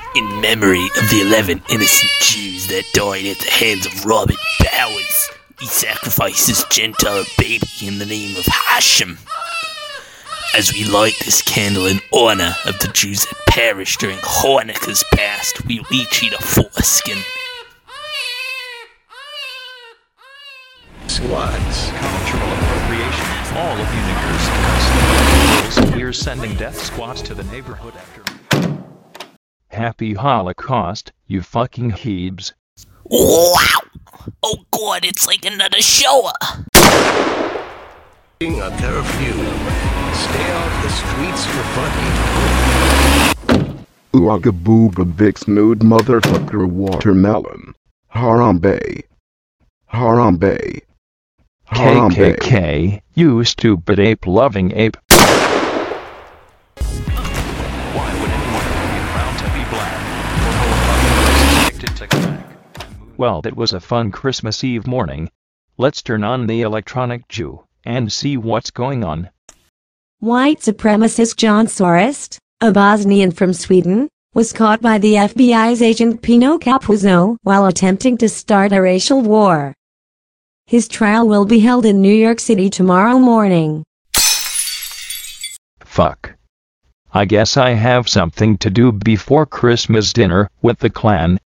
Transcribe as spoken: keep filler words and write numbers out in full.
in memory of the eleven innocent Jews that died at the hands of Robert Bowers. We sacrifice this Gentile baby in the name of Hashem. As we light this candle in honor of the Jews that perished during Hanukkah's past, we each eat a foreskin. Squats. Cultural appropriation. All of you niggers. We're sending death squads to the neighborhood after... Happy Holocaust, you fucking heebs. Wow! Oh god, it's like another shower! A curfew. Stay off the streets for fun. Ooga booga big smooth motherfucker watermelon. Harambe. Harambe. K K K, you stupid ape-loving ape. Why would anyone be proud to be black? Or addicted to crack? Well, that was a fun Christmas Eve morning. Let's turn on the electronic Jew and see what's going on. White supremacist John Sorest, a Bosnian from Sweden, was caught by the F B I's agent Pino Capuzzo while attempting to start a racial war. His trial will be held in New York City tomorrow morning. Fuck. I guess I have something to do before Christmas dinner with the clan,